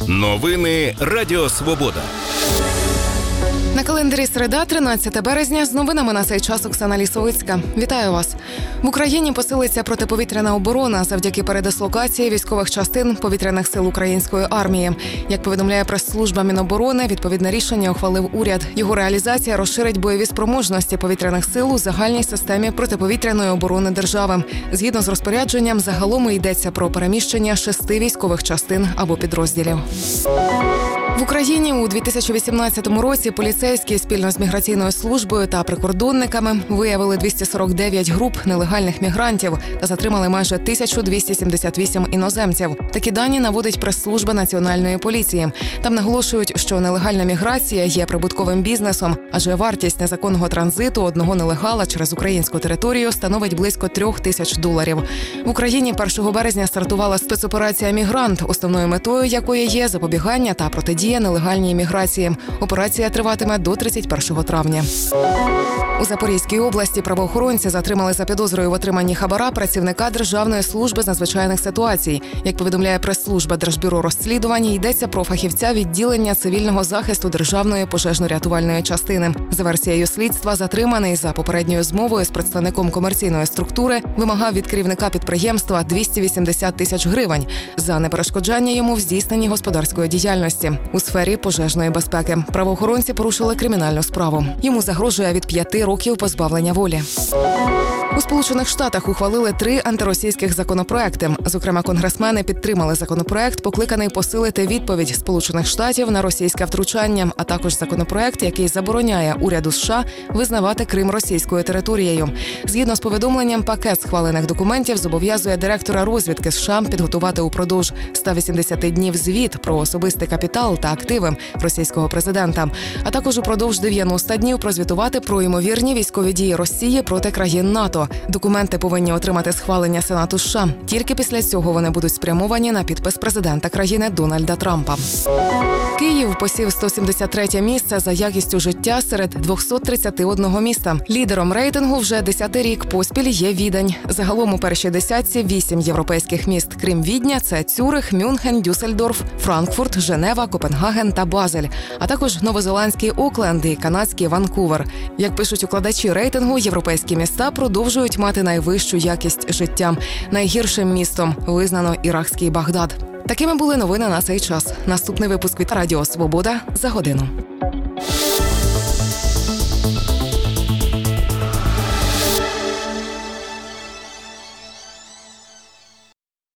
Новини Радіо Свобода. На календарі середа, 13 березня. З новинами на цей час Оксана Лісовицька. Вітаю вас. В Україні посилиться протиповітряна оборона завдяки передислокації військових частин повітряних сил української армії. Як повідомляє прес-служба Міноборони, відповідне рішення ухвалив уряд. Його реалізація розширить бойові спроможності повітряних сил у загальній системі протиповітряної оборони держави. Згідно з розпорядженням, загалом йдеться про переміщення 6 військових частин або підрозділів. В Україні у 2018 році поліцейські спільно з міграційною службою та прикордонниками виявили 249 груп нелегальних мігрантів та затримали майже 1278 іноземців. Такі дані наводить прес-служба Національної поліції. Там наголошують, що нелегальна міграція є прибутковим бізнесом, адже вартість незаконного транзиту одного нелегала через українську територію становить близько $3000. В Україні 1 березня стартувала спецоперація «Мігрант», основною метою якої є запобігання та протидія нелегальній міграції. Операція триватиме до 31 травня. У Запорізькій області правоохоронці затримали за підозрою в отриманні хабара працівника Державної служби з надзвичайних ситуацій. Як повідомляє прес-служба Держбюро розслідувань, йдеться про фахівця відділення цивільного захисту Державної пожежно-рятувальної частини. За версією слідства, затриманий за попередньою змовою з представником комерційної структури вимагав від керівника підприємства 280 тисяч гривень за неперешкоджання йому в здійсненні господарської діяльності у сфері пожежної безпеки. Правоохоронці порушили кримінальну справу. Йому загрожує від 5 років позбавлення волі. У Сполучених Штатах ухвалили 3 антиросійських законопроекти. Зокрема, конгресмени підтримали законопроект, покликаний посилити відповідь Сполучених Штатів на російське втручання, а також законопроект, який забороняє уряду США визнавати Крим російською територією. Згідно з повідомленням, пакет схвалених документів зобов'язує директора розвідки США підготувати упродовж 180 днів звіт про особистий капітал та активи російського президента, а також упродовж 90 днів прозвітувати про ймовірні військові дії Росії проти країн НАТО. Документи повинні отримати схвалення Сенату США. Тільки після цього вони будуть спрямовані на підпис президента країни Дональда Трампа. Київ посів 173 місце за якістю життя серед 231 міста. Лідером рейтингу вже 10-й рік поспіль є Відень. Загалом у першій десятці 8 європейських міст. Крім Відня, це Цюрих, Мюнхен, Дюссельдорф, Франкфурт, Женева, Копенгаген та Базель, а також новозеландський Окленд і канадський Ванкувер. Як пишуть укладачі рейтингу, європейські міста продовжують мати найвищу якість життя. Найгіршим містом визнано іракський Багдад. Такими були новини на цей час. Наступний випуск від Радіо Свобода за годину.